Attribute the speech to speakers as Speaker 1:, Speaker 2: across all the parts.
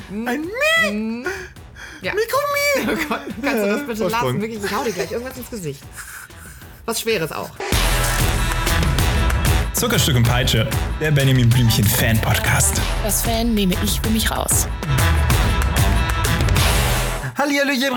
Speaker 1: Ein Mi!
Speaker 2: Ja.
Speaker 1: Mikromi!
Speaker 2: Oh Gott, kannst du das bitte
Speaker 1: Vorsprung.
Speaker 2: lassen? Wirklich, ich hau dir gleich irgendwas ins Gesicht. Was Schweres auch.
Speaker 3: Zuckerstück und Peitsche, der Benjamin Blümchen Fan-Podcast.
Speaker 4: Das Fan nehme ich für mich raus.
Speaker 1: Hallihallöchen,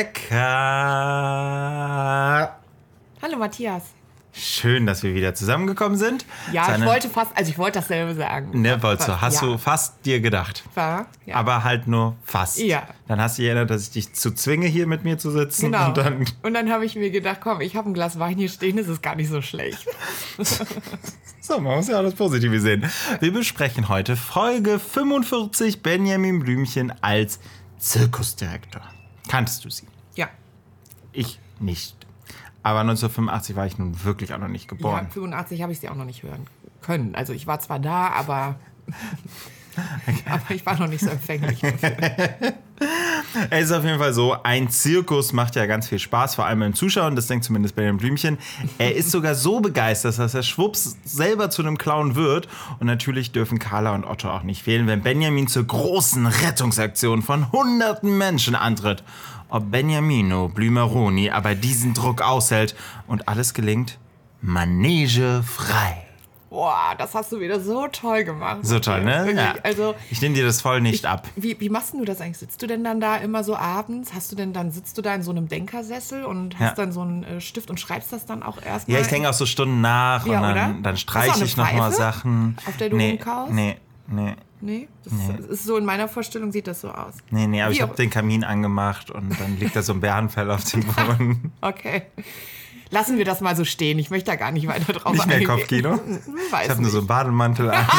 Speaker 1: Rebecca!
Speaker 2: Hallo Matthias.
Speaker 1: Schön, dass wir wieder zusammengekommen sind.
Speaker 2: Ja, ich wollte dasselbe sagen.
Speaker 1: Ne, wolltest du. Hast
Speaker 2: Ja.
Speaker 1: du fast dir gedacht.
Speaker 2: War, ja.
Speaker 1: Aber halt nur fast.
Speaker 2: Ja.
Speaker 1: Dann hast du dich erinnert, dass ich dich zu zwinge, hier mit mir zu sitzen.
Speaker 2: Genau.
Speaker 1: Und dann
Speaker 2: habe ich mir gedacht, komm, ich habe ein Glas Wein hier stehen, das ist gar nicht so schlecht.
Speaker 1: so, man muss ja alles Positive sehen. Wir besprechen heute Folge 45 Benjamin Blümchen als Zirkusdirektor. Kanntest du sie?
Speaker 2: Ja.
Speaker 1: Ich nicht. Aber 1985 war ich nun wirklich auch noch nicht
Speaker 2: Ja,
Speaker 1: geboren.
Speaker 2: 85 habe ich sie auch noch nicht hören können. Also ich war zwar da, aber ich war noch nicht so empfänglich dafür.
Speaker 1: Es ist auf jeden Fall so, ein Zirkus macht ja ganz viel Spaß, vor allem beim Zuschauen, das denkt zumindest Benjamin Blümchen. Er ist sogar so begeistert, dass er schwupps selber zu einem Clown wird. Und natürlich dürfen Carla und Otto auch nicht fehlen, wenn Benjamin zur großen Rettungsaktion von hunderten Menschen antritt. Ob Beniamino Blümeroni aber diesen Druck aushält und alles gelingt, Manege frei.
Speaker 2: Boah, das hast du wieder so toll gemacht.
Speaker 1: So toll, ne?
Speaker 2: Wirklich.
Speaker 1: Ja.
Speaker 2: Also,
Speaker 1: Ich nehme dir das voll nicht ab.
Speaker 2: wie machst du das eigentlich? Sitzt du denn dann da immer so abends? Sitzt du da in so einem Denkersessel und hast dann so einen Stift und schreibst das dann auch erstmal?
Speaker 1: Ja, ich denke auch so Stunden nach
Speaker 2: Ja,
Speaker 1: und
Speaker 2: oder?
Speaker 1: dann streiche ich nochmal Sachen.
Speaker 2: Auf der du rumkaust?
Speaker 1: Nee.
Speaker 2: Nee? Das ist so, in meiner Vorstellung sieht das so aus.
Speaker 1: Nee, aber
Speaker 2: Wie
Speaker 1: ich habe
Speaker 2: auch-
Speaker 1: den Kamin angemacht und dann liegt da so ein Bärenfell auf dem Boden.
Speaker 2: Okay. Lassen wir das mal so stehen. Ich möchte da gar nicht weiter drauf
Speaker 1: Nicht mehr
Speaker 2: eingehen.
Speaker 1: Kopfkino?
Speaker 2: Weiß
Speaker 1: Ich habe nur so einen Bademantel an.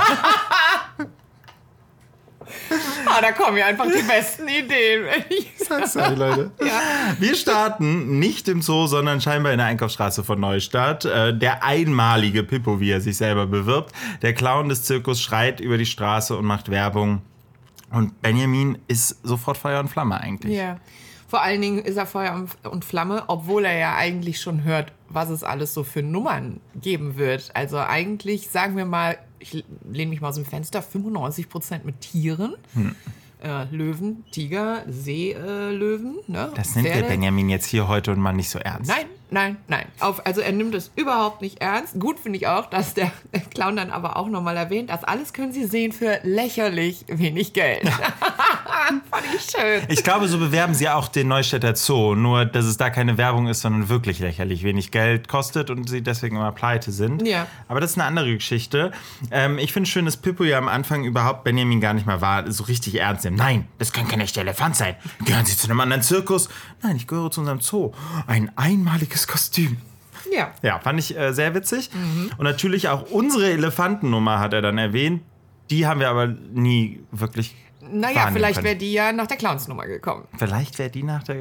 Speaker 2: Da kommen mir einfach die besten Ideen.
Speaker 1: Sag's euch, Leute. Wir starten nicht im Zoo, sondern scheinbar in der Einkaufsstraße von Neustadt. Der einmalige Pippo, wie er sich selber bewirbt. Der Clown des Zirkus schreit über die Straße und macht Werbung. Und Benjamin ist sofort Feuer und Flamme eigentlich.
Speaker 2: Ja. Vor allen Dingen ist er Feuer und Flamme, obwohl er ja eigentlich schon hört, was es alles so für Nummern geben wird. Also eigentlich, sagen wir mal, ich lehne mich mal aus dem Fenster, 95% mit Tieren. Löwen, Tiger, Seelöwen. Ne?
Speaker 1: Das nimmt der
Speaker 2: Pferde.
Speaker 1: Benjamin jetzt hier heute und mal nicht so ernst.
Speaker 2: Nein. Also er nimmt es überhaupt nicht ernst. Gut finde ich auch, dass der Clown dann aber auch nochmal erwähnt, das alles können Sie sehen für lächerlich wenig Geld. Fand ich schön.
Speaker 1: Ich glaube, so bewerben sie auch den Neustädter Zoo. Nur, dass es da keine Werbung ist, sondern wirklich lächerlich wenig Geld kostet und sie deswegen immer pleite sind.
Speaker 2: Ja.
Speaker 1: Aber das ist eine andere Geschichte. Ich finde es schön, dass Pippo ja am Anfang überhaupt Benjamin gar nicht mal so richtig ernst nimmt. Nein, das kann kein echter Elefant sein. Gehören Sie zu einem anderen Zirkus? Nein, ich gehöre zu unserem Zoo. Ein einmaliges Kostüm.
Speaker 2: Ja.
Speaker 1: Ja, fand ich sehr witzig. Und natürlich auch unsere Elefantennummer hat er dann erwähnt. Die haben wir aber nie wirklich
Speaker 2: Naja,
Speaker 1: wahrnehmen
Speaker 2: vielleicht
Speaker 1: können.
Speaker 2: wäre die ja nach der Clownsnummer gekommen.
Speaker 1: Vielleicht wäre die nach der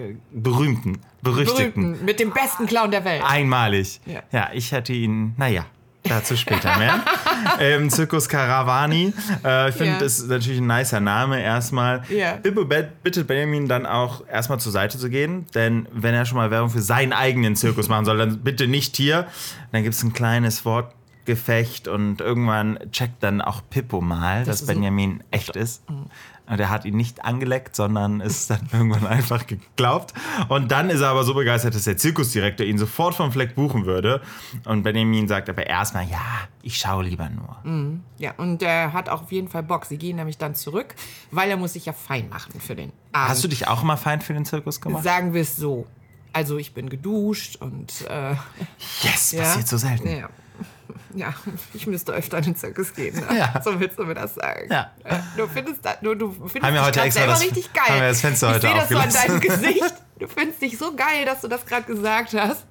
Speaker 1: berüchtigten.
Speaker 2: Mit dem besten Clown der Welt.
Speaker 1: Einmalig.
Speaker 2: Ja.
Speaker 1: Ich hätte ihn, dazu später mehr. Zirkus Caravani. Ich finde, das ist natürlich ein nicer Name erstmal.
Speaker 2: Ja.
Speaker 1: Pippo bittet Benjamin dann auch erstmal zur Seite zu gehen, denn wenn er schon mal Werbung für seinen eigenen Zirkus machen soll, dann bitte nicht hier. Dann gibt es ein kleines Wortgefecht und irgendwann checkt dann auch Pippo mal, dass
Speaker 2: ist
Speaker 1: Benjamin echt ist. Und er hat ihn nicht angeleckt, sondern ist dann irgendwann einfach geglaubt. Und dann ist er aber so begeistert, dass der Zirkusdirektor ihn sofort vom Fleck buchen würde. Und Benjamin sagt aber erstmal, ja, ich schaue lieber nur.
Speaker 2: Ja, und der hat auch auf jeden Fall Bock. Sie gehen nämlich dann zurück, weil er muss sich ja fein machen für den Abend.
Speaker 1: Hast du dich auch mal fein für den Zirkus gemacht?
Speaker 2: Sagen wir es so. Also ich bin geduscht und
Speaker 1: Yes, passiert so selten.
Speaker 2: Ja, ich müsste öfter in den Zirkus gehen. Ne?
Speaker 1: Ja.
Speaker 2: So willst du mir das sagen.
Speaker 1: Ja.
Speaker 2: Du findest
Speaker 1: Haben wir heute
Speaker 2: dich
Speaker 1: extra
Speaker 2: selber
Speaker 1: das-
Speaker 2: richtig geil.
Speaker 1: haben wir das Fenster heute
Speaker 2: ich sehe das so an
Speaker 1: aufgelassen.
Speaker 2: deinem Gesicht. Du findest dich so geil, dass du das gerade gesagt hast.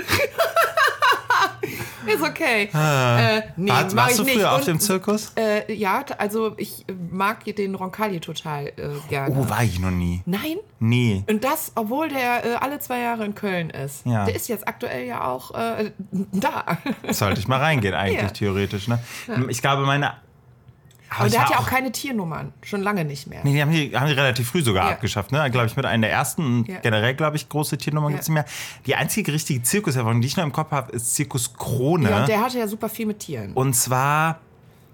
Speaker 2: Ist okay. Nee, mach
Speaker 1: Warst
Speaker 2: ich
Speaker 1: du
Speaker 2: nicht.
Speaker 1: früher auf
Speaker 2: Und,
Speaker 1: dem Zirkus?
Speaker 2: Ja, also ich mag den Roncalli total gerne.
Speaker 1: Oh, war ich noch nie.
Speaker 2: Nein?
Speaker 1: Nee.
Speaker 2: Und das, obwohl der alle 2 Jahre in Köln ist.
Speaker 1: Ja.
Speaker 2: Der ist jetzt aktuell ja auch da.
Speaker 1: Sollte ich mal reingehen eigentlich,
Speaker 2: Ja.
Speaker 1: theoretisch. Ne? Ich glaube,
Speaker 2: Aber
Speaker 1: ich
Speaker 2: der hat
Speaker 1: war
Speaker 2: ja auch keine Tiernummern. Schon lange nicht mehr.
Speaker 1: Nee, haben die relativ früh sogar
Speaker 2: Ja.
Speaker 1: abgeschafft, ne? Glaube ich, mit einer der ersten. Und
Speaker 2: Ja.
Speaker 1: generell, glaube ich, große Tiernummern gibt es nicht mehr. Die einzige richtige Zirkuserfahrung, die ich noch im Kopf habe, ist Zirkus Krone.
Speaker 2: Ja, und der hatte ja super viel mit Tieren.
Speaker 1: Und zwar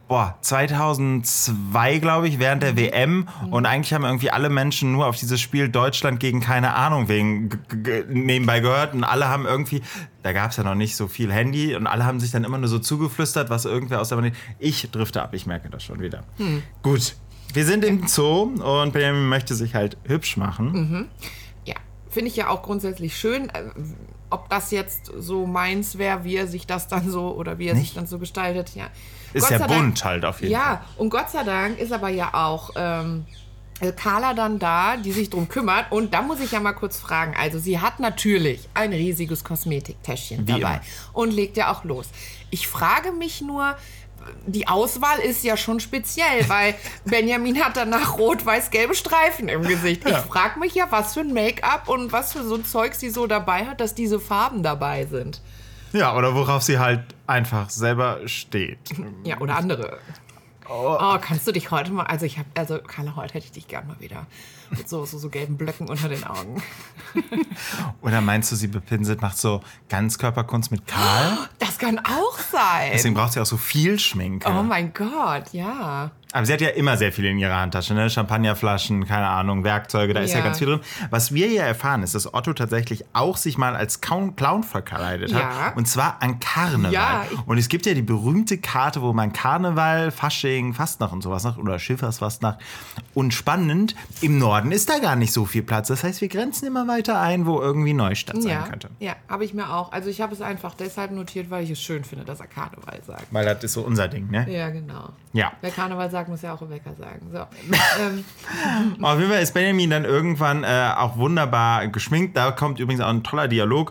Speaker 1: 2002, glaube ich, während der WM. Und eigentlich haben irgendwie alle Menschen nur auf dieses Spiel Deutschland gegen keine Ahnung nebenbei gehört. Und alle haben irgendwie, da gab es ja noch nicht so viel Handy, und alle haben sich dann immer nur so zugeflüstert, was irgendwer aus der Mann. Ich drifte ab, ich merke das schon wieder. Gut, wir sind im Zoo und Benjamin möchte sich halt hübsch machen.
Speaker 2: Ja, finde ich ja auch grundsätzlich schön. Ob das jetzt so meins wäre, wie er sich das dann so, oder wie er sich dann so gestaltet, ja.
Speaker 1: Ist ja bunt halt auf jeden Fall.
Speaker 2: Ja, und Gott sei Dank ist aber ja auch Carla dann da, die sich drum kümmert. Und da muss ich ja mal kurz fragen. Also sie hat natürlich ein riesiges Kosmetiktäschchen dabei
Speaker 1: immer.
Speaker 2: und legt ja auch los. Ich frage mich nur, die Auswahl ist ja schon speziell, weil Benjamin hat danach rot-weiß-gelbe Streifen im Gesicht. Ich frage mich ja, was für ein Make-up und was für so ein Zeug sie so dabei hat, dass diese Farben dabei sind.
Speaker 1: Ja, oder worauf sie halt einfach selber steht.
Speaker 2: Ja, oder andere. Oh, kannst du dich heute mal, also Carla, heute hätte ich dich gern mal wieder mit so gelben Blöcken unter den Augen.
Speaker 1: Oder meinst du, sie bepinselt, macht so Ganzkörperkunst mit Karl?
Speaker 2: Das kann auch sein.
Speaker 1: Deswegen braucht sie auch so viel Schminke.
Speaker 2: Oh mein Gott, ja.
Speaker 1: Aber sie hat ja immer sehr viel in ihrer Handtasche, ne? Champagnerflaschen, keine Ahnung, Werkzeuge, da ist ja ganz viel drin. Was wir hier erfahren, ist, dass Otto tatsächlich auch sich mal als Clown verkleidet hat. Und zwar an Karneval.
Speaker 2: Ja,
Speaker 1: und es gibt ja die berühmte Karte, wo man Karneval, Fasching, Fastnacht und sowas macht, oder Schifffahrtsfastnacht. Und spannend, im Norden ist da gar nicht so viel Platz. Das heißt, wir grenzen immer weiter ein, wo irgendwie Neustadt sein könnte.
Speaker 2: Ja, habe ich mir auch. Also ich habe es einfach deshalb notiert, weil ich es schön finde, dass er Karneval sagt.
Speaker 1: Weil das ist so unser Ding, ne?
Speaker 2: Ja, genau.
Speaker 1: Ja.
Speaker 2: Wer Karneval sagt, muss ja auch Rebecca sagen. So.
Speaker 1: Auf jeden Fall ist Benjamin dann irgendwann auch wunderbar geschminkt. Da kommt übrigens auch ein toller Dialog.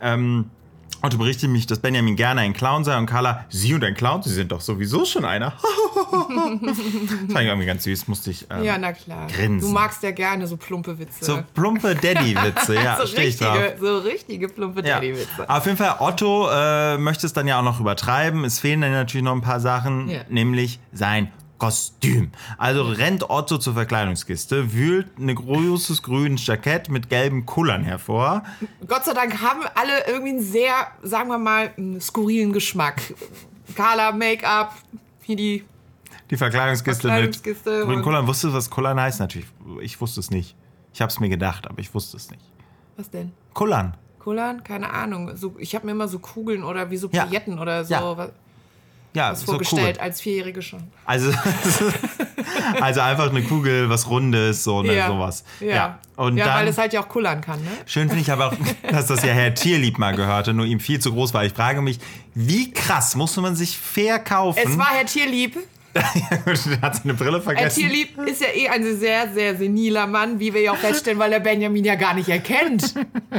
Speaker 1: Otto berichtet mich, dass Benjamin gerne ein Clown sei, und Carla, Sie und ein Clown, Sie sind doch sowieso schon einer. Das fand ich irgendwie ganz süß, musste ich
Speaker 2: ja, na klar.
Speaker 1: grinsen.
Speaker 2: Du magst ja gerne so plumpe Witze.
Speaker 1: So plumpe Daddy-Witze, ja,
Speaker 2: so
Speaker 1: stehe ich drauf.
Speaker 2: So richtige plumpe Daddy-Witze.
Speaker 1: Auf jeden Fall, Otto möchte es dann ja auch noch übertreiben. Es fehlen dann natürlich noch ein paar Sachen, nämlich sein Kostüm. Also rennt Otto zur Verkleidungskiste, wühlt ein großes grünes Jackett mit gelben Kullern hervor.
Speaker 2: Gott sei Dank haben alle irgendwie einen sehr, sagen wir mal, einen skurrilen Geschmack. Carla, Make-up, die
Speaker 1: Verkleidungskiste mit grünen Kullern. Wusstest du, was Kullern heißt? Natürlich, ich wusste es nicht. Ich habe es mir gedacht, aber ich wusste es nicht.
Speaker 2: Was denn?
Speaker 1: Kullern.
Speaker 2: Kullern? Keine Ahnung. So, ich habe mir immer so Kugeln oder wie so Pailletten oder so.
Speaker 1: Ja,
Speaker 2: was
Speaker 1: so
Speaker 2: vorgestellt, als Vierjährige schon.
Speaker 1: Also einfach eine Kugel, was Rundes, so, ne, sowas.
Speaker 2: Ja.
Speaker 1: Und dann,
Speaker 2: weil es halt ja auch kullern kann, ne?
Speaker 1: Schön finde ich aber auch, dass das ja Herr Tierlieb mal gehörte, nur ihm viel zu groß war. Ich frage mich, wie krass musste man sich verkaufen?
Speaker 2: Es war Herr Tierlieb.
Speaker 1: Er hat seine Brille vergessen.
Speaker 2: Herr Tierlieb ist ja ein sehr, sehr seniler Mann, wie wir ja auch feststellen, weil er Benjamin ja gar nicht erkennt.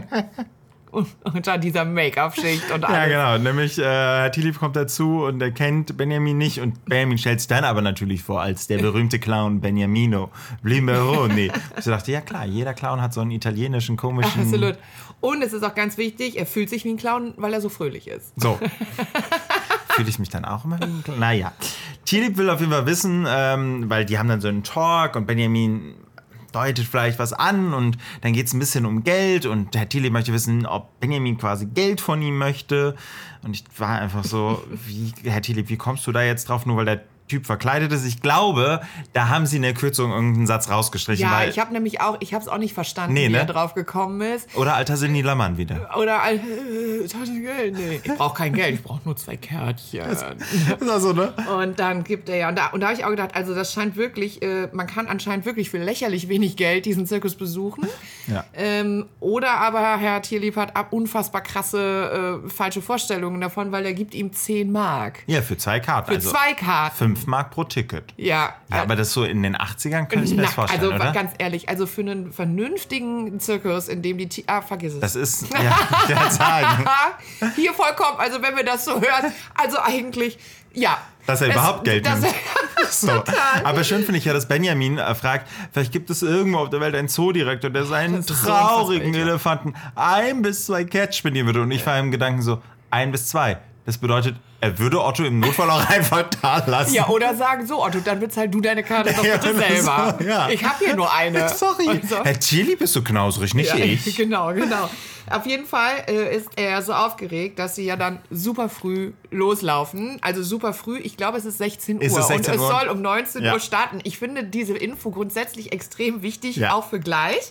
Speaker 2: Unter dieser Make-up-Schicht und alles.
Speaker 1: Ja, genau. Nämlich Herr Tierlieb kommt dazu und er kennt Benjamin nicht. Und Benjamin stellt sich dann aber natürlich vor als der berühmte Clown Beniamino Blimberoni. Ich dachte, ja klar, jeder Clown hat so einen italienischen, komischen...
Speaker 2: Absolut. Und es ist auch ganz wichtig, er fühlt sich wie ein Clown, weil er so fröhlich ist.
Speaker 1: So. Fühle ich mich dann auch immer wie ein Clown? Naja. Tierlieb will auf jeden Fall wissen, weil die haben dann so einen Talk und Benjamin deutet vielleicht was an und dann geht es ein bisschen um Geld und Herr Tierlieb möchte wissen, ob Benjamin quasi Geld von ihm möchte, und ich war einfach so, Herr Tierlieb, wie kommst du da jetzt drauf, nur weil der Typ verkleidet ist? Ich glaube, da haben sie in der Kürzung irgendeinen Satz rausgestrichen.
Speaker 2: Ja,
Speaker 1: weil,
Speaker 2: ich habe es auch nicht verstanden,
Speaker 1: Nee,
Speaker 2: wie
Speaker 1: ne?
Speaker 2: er drauf gekommen ist.
Speaker 1: Oder alter seniler Mann wieder.
Speaker 2: Oder Geld. Nee, ich brauche kein Geld, ich brauche nur 2 Kärtchen.
Speaker 1: Das ist also, ne?
Speaker 2: Und dann gibt er ja, und da habe ich auch gedacht, also das scheint wirklich, man kann anscheinend wirklich für lächerlich wenig Geld diesen Zirkus besuchen.
Speaker 1: Ja.
Speaker 2: Oder aber Herr Tierlieb hat unfassbar krasse falsche Vorstellungen davon, weil er gibt ihm 10 Mark.
Speaker 1: Ja, für 2 Karten.
Speaker 2: Für 2 Karten.
Speaker 1: 5 Mark pro Ticket.
Speaker 2: Ja.
Speaker 1: Ja, aber das so in den 80ern könnte ich mir das vorstellen,
Speaker 2: also
Speaker 1: oder?
Speaker 2: ganz ehrlich, also für einen vernünftigen Zirkus, in dem vergiss es.
Speaker 1: Das ist, ja, ich werde sagen.
Speaker 2: Hier vollkommen, also wenn wir das so hören, also eigentlich, ja.
Speaker 1: Dass er überhaupt Geld nimmt. So.
Speaker 2: Total.
Speaker 1: Aber schön finde ich ja, dass Benjamin fragt, vielleicht gibt es irgendwo auf der Welt einen Zoodirektor, der seinen traurigen
Speaker 2: so
Speaker 1: Elefanten 1 bis 2 Cats spendieren würde. Und ich war im Gedanken so, 1 bis 2. Das bedeutet Er würde Otto im Notfall auch einfach da lassen.
Speaker 2: Ja, oder sagen so, Otto, dann bezahl du deine Karte doch bitte
Speaker 1: oder
Speaker 2: selber.
Speaker 1: so, ja.
Speaker 2: Ich habe hier nur eine.
Speaker 1: Sorry.
Speaker 2: Und so.
Speaker 1: Herr Tierlieb ist so knausrig, nicht ich.
Speaker 2: Genau. Auf jeden Fall ist er so aufgeregt, dass sie ja dann super früh loslaufen. Also super früh, ich glaube, es ist 16 Uhr.
Speaker 1: Ist es 16
Speaker 2: und
Speaker 1: Uhr?
Speaker 2: es soll um 19
Speaker 1: Ja.
Speaker 2: Uhr starten. Ich finde diese Info grundsätzlich extrem wichtig,
Speaker 1: Ja.
Speaker 2: auch für gleich.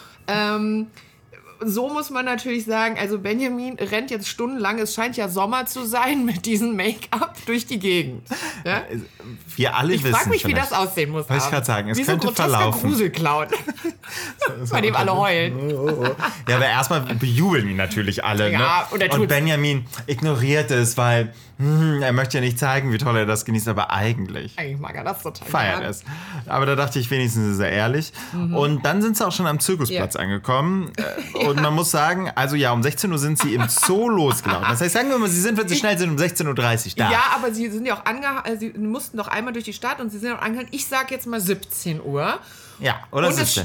Speaker 2: So muss man natürlich sagen, also Benjamin rennt jetzt stundenlang, es scheint ja Sommer zu sein, mit diesem Make-up durch die Gegend. Ja?
Speaker 1: Wir alle
Speaker 2: Ich
Speaker 1: wissen
Speaker 2: frage mich, wie
Speaker 1: vielleicht.
Speaker 2: das aussehen muss.
Speaker 1: Wollte ich gerade sagen, es
Speaker 2: wie
Speaker 1: könnte
Speaker 2: so ein grotesker
Speaker 1: verlaufen.
Speaker 2: Gruselclown, bei dem alle heulen.
Speaker 1: Ja, aber erstmal bejubeln ihn natürlich alle.
Speaker 2: Ja,
Speaker 1: ne?
Speaker 2: und er
Speaker 1: Und
Speaker 2: tut's.
Speaker 1: Benjamin ignoriert es, weil er möchte ja nicht zeigen, wie toll er das genießt, aber eigentlich
Speaker 2: Eigentlich mag er das total
Speaker 1: feiert
Speaker 2: gern.
Speaker 1: es. Aber da dachte ich, wenigstens ist er ehrlich. Und dann sind sie auch schon am Zirkusplatz
Speaker 2: Ja.
Speaker 1: angekommen. Und man muss sagen, also ja, um 16 Uhr sind sie im Zoo losgelaufen. Das heißt, sagen wir mal, sie sind, wenn sie schnell sind, um 16.30 Uhr da.
Speaker 2: Ja, aber sie sind ja auch sie mussten doch einmal durch die Stadt und sie sind auch angehalten. Ich sag jetzt mal 17 Uhr.
Speaker 1: Ja, oder
Speaker 2: Und,
Speaker 1: 17.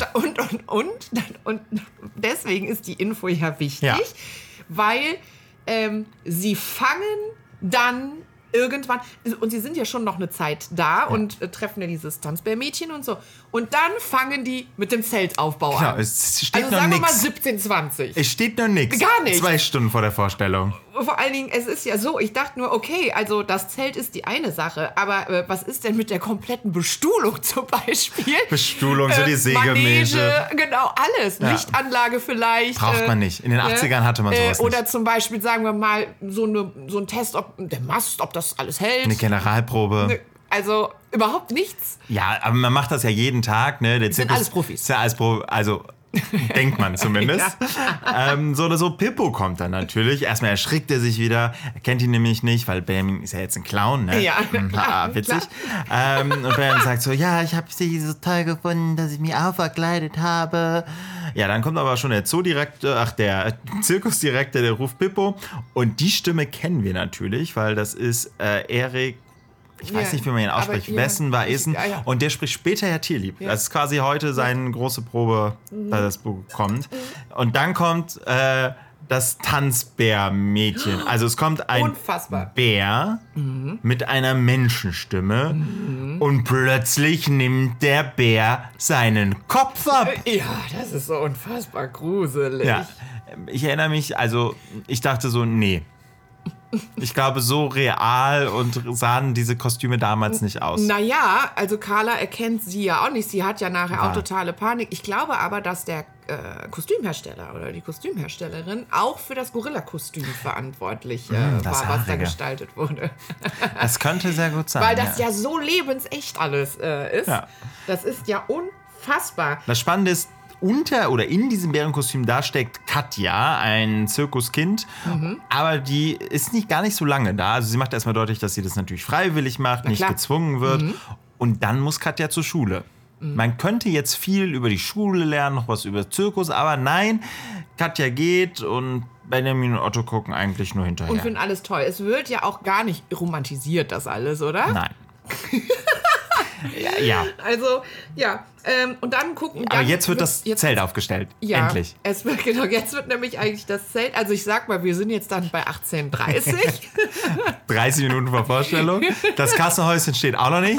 Speaker 2: und deswegen ist die Info ja wichtig,
Speaker 1: Ja.
Speaker 2: weil sie fangen dann irgendwann, und sie sind ja schon noch eine Zeit da und treffen ja dieses Tanzbärmädchen und so. Und dann fangen die mit dem Zeltaufbau
Speaker 1: Genau,
Speaker 2: an.
Speaker 1: es steht
Speaker 2: Also
Speaker 1: noch
Speaker 2: sagen wir mal
Speaker 1: nichts.
Speaker 2: 17, 20.
Speaker 1: Es steht noch nichts.
Speaker 2: Gar nichts.
Speaker 1: 2 Stunden vor der Vorstellung.
Speaker 2: Vor allen Dingen, es ist ja so, ich dachte nur, okay, also das Zelt ist die eine Sache, aber was ist denn mit der kompletten Bestuhlung zum Beispiel?
Speaker 1: Bestuhlung, so die Sägemähte.
Speaker 2: Manege, genau, alles.
Speaker 1: Ja.
Speaker 2: Lichtanlage vielleicht.
Speaker 1: Braucht man nicht. In den 80ern hatte man sowas
Speaker 2: Oder
Speaker 1: nicht.
Speaker 2: zum Beispiel, sagen wir mal, so ein Test, ob der Mast, ob das alles hält.
Speaker 1: Eine Generalprobe.
Speaker 2: Also überhaupt nichts.
Speaker 1: Ja, aber man macht das ja jeden Tag, ne? Der
Speaker 2: Sind
Speaker 1: Zirkus-
Speaker 2: alles Profis.
Speaker 1: Ist ja alles also denkt man zumindest. So oder so, Pippo kommt dann natürlich. Erstmal erschrickt er sich wieder. Er kennt ihn nämlich nicht, weil Benjamin ist ja jetzt ein Clown, ne?
Speaker 2: Ja, klar,
Speaker 1: witzig. Und Benjamin sagt so, ja, ich habe sie so toll gefunden, dass ich mich auch verkleidet habe. Ja, dann kommt aber schon der der Zirkusdirektor, der ruft Pippo. Und die Stimme kennen wir natürlich, weil das ist Erik. Ich weiß
Speaker 2: Ja,
Speaker 1: nicht, wie man ihn ausspricht.
Speaker 2: aber ja,
Speaker 1: Wessen war Esen?
Speaker 2: ja.
Speaker 1: Und der spricht später Herr Tierlieb. Das ist quasi heute seine große Probe, weil das Buch kommt. Und dann kommt das Tanzbär-Mädchen. Also es kommt ein
Speaker 2: Unfassbar.
Speaker 1: Bär mit einer Menschenstimme und plötzlich nimmt der Bär seinen Kopf ab.
Speaker 2: Ja, das ist so unfassbar gruselig.
Speaker 1: Ja, ich erinnere mich, also ich dachte so, nee. Ich glaube, so real und sahen diese Kostüme damals nicht aus.
Speaker 2: Naja, also Carla erkennt sie ja auch nicht. Sie hat ja nachher auch totale Panik. Ich glaube aber, dass der Kostümhersteller oder die Kostümherstellerin auch für das Gorilla-Kostüm verantwortlich
Speaker 1: das
Speaker 2: war, was da
Speaker 1: Haarige.
Speaker 2: gestaltet wurde.
Speaker 1: Das könnte sehr gut sein.
Speaker 2: Weil das ja so lebensecht alles ist.
Speaker 1: Ja.
Speaker 2: Das ist ja unfassbar.
Speaker 1: Das Spannende ist, in diesem Bärenkostüm, da steckt Katja, ein Zirkuskind, aber die ist gar nicht so lange da. Also sie macht erstmal deutlich, dass sie das natürlich freiwillig macht, nicht
Speaker 2: klar.
Speaker 1: gezwungen wird. Und dann muss Katja zur Schule. Man könnte jetzt viel über die Schule lernen, noch was über Zirkus, aber nein, Katja geht und Benjamin und Otto gucken eigentlich nur hinterher.
Speaker 2: Und finden alles toll. Es wird ja auch gar nicht romantisiert, das alles, oder?
Speaker 1: Nein. ja.
Speaker 2: Also, ja. Und dann gucken...
Speaker 1: Aber jetzt wird das Zelt aufgestellt.
Speaker 2: Ja,
Speaker 1: Endlich.
Speaker 2: jetzt wird nämlich eigentlich das Zelt, also ich sag mal, wir sind jetzt dann bei 18:30.
Speaker 1: 30 Minuten vor Vorstellung. Das Kassenhäuschen steht auch noch nicht.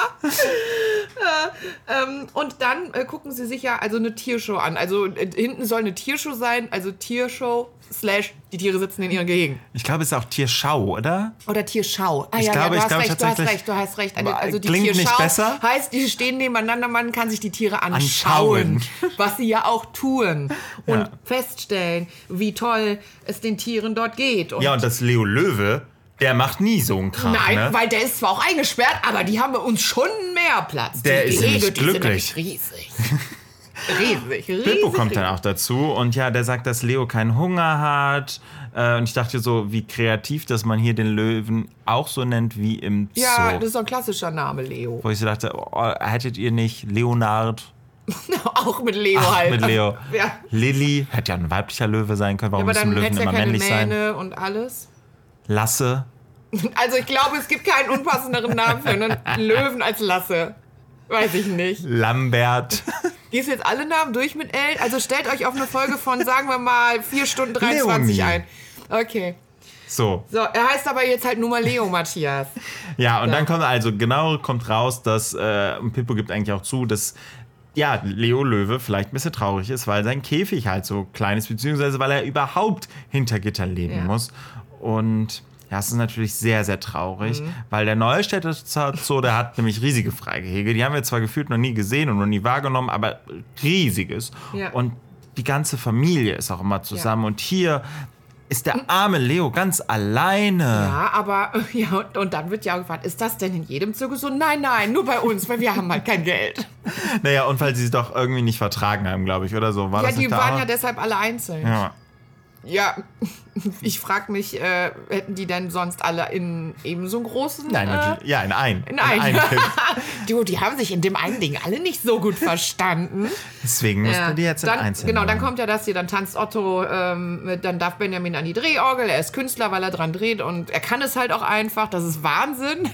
Speaker 2: Und dann gucken sie sich ja also eine Tiershow an. Also hinten soll eine Tiershow sein, also Tiershow / die Tiere sitzen in ihren Gehegen.
Speaker 1: Ich glaube, es ist auch Tierschau, oder?
Speaker 2: Oder Tierschau. Ah,
Speaker 1: Ich glaube
Speaker 2: du hast
Speaker 1: tatsächlich-
Speaker 2: recht.
Speaker 1: Aber
Speaker 2: Also die
Speaker 1: klingt nicht
Speaker 2: Tierschau
Speaker 1: besser?
Speaker 2: heißt, die stehen nebeneinander, man kann sich die Tiere
Speaker 1: Anschauen.
Speaker 2: anschauen. Was sie ja auch tun. Und
Speaker 1: Ja.
Speaker 2: feststellen, wie toll es den Tieren dort geht. Und
Speaker 1: Ja, und das Leo Löwe, der macht nie so einen Kram,
Speaker 2: nein,
Speaker 1: ne?
Speaker 2: weil der ist zwar auch eingesperrt, aber die haben bei uns schon mehr Platz.
Speaker 1: Der
Speaker 2: die
Speaker 1: ist nämlich
Speaker 2: die sind
Speaker 1: glücklich.
Speaker 2: nämlich riesig. riesig.
Speaker 1: Pippo kommt dann auch dazu und ja, der sagt, dass Leo keinen Hunger hat. Und ich dachte so, wie kreativ, dass man hier den Löwen auch so nennt wie im Zoo.
Speaker 2: Ja, das ist so ein klassischer Name, Leo.
Speaker 1: Wo ich so dachte, hättet ihr nicht Leonard?
Speaker 2: Auch mit Leo
Speaker 1: Ach,
Speaker 2: halt.
Speaker 1: mit Leo.
Speaker 2: Ja.
Speaker 1: Lilly, hätte ja ein weiblicher Löwe sein können. Warum
Speaker 2: Aber
Speaker 1: müssen
Speaker 2: dann
Speaker 1: Löwen
Speaker 2: hätte ja
Speaker 1: immer
Speaker 2: keine
Speaker 1: männlich sein?
Speaker 2: Mähne und alles.
Speaker 1: Lasse.
Speaker 2: Also ich glaube, es gibt keinen unpassenderen Namen für einen Löwen als Lasse. Weiß ich nicht.
Speaker 1: Lambert.
Speaker 2: Gehst du jetzt alle Namen durch mit L? Also stellt euch auf eine Folge von, sagen wir mal, 4 Stunden 23
Speaker 1: Leonie.
Speaker 2: ein. Okay.
Speaker 1: So.
Speaker 2: So, er heißt aber jetzt halt nur mal Leo Matthias.
Speaker 1: Ja, und dann kommt raus, dass, und Pippo gibt eigentlich auch zu, dass Leo Löwe vielleicht ein bisschen traurig ist, weil sein Käfig halt so klein ist, beziehungsweise weil er überhaupt hinter Gittern leben muss. Und ja, es ist natürlich sehr, sehr traurig, weil der Neustädter Zoo, der hat nämlich riesige Freigehege. Die haben wir zwar gefühlt noch nie gesehen und noch nie wahrgenommen, aber riesiges.
Speaker 2: Ja.
Speaker 1: Und die ganze Familie ist auch immer zusammen. Und hier ist der arme Leo ganz alleine.
Speaker 2: Ja, aber, und dann wird ja gefragt, ist das denn in jedem Zirkus so? Nein, nur bei uns, weil wir haben halt kein Geld.
Speaker 1: Naja, und weil sie es doch irgendwie nicht vertragen haben, glaube ich, oder so. War das
Speaker 2: Die
Speaker 1: nicht
Speaker 2: waren ja deshalb alle einzeln.
Speaker 1: Ja.
Speaker 2: Ja, ich frage mich, hätten die denn sonst alle in eben so einen großen...
Speaker 1: Nein, natürlich. Ja, in einen.
Speaker 2: In einen.
Speaker 1: Kind.
Speaker 2: Die haben sich in dem einen Ding alle nicht so gut verstanden.
Speaker 1: Deswegen mussten die jetzt in einzeln.
Speaker 2: Genau, dann
Speaker 1: machen.
Speaker 2: kommt ja das hier, dann tanzt Otto, dann darf Benjamin an die Drehorgel, er ist Künstler, weil er dran dreht und er kann es halt auch einfach, das ist Wahnsinn.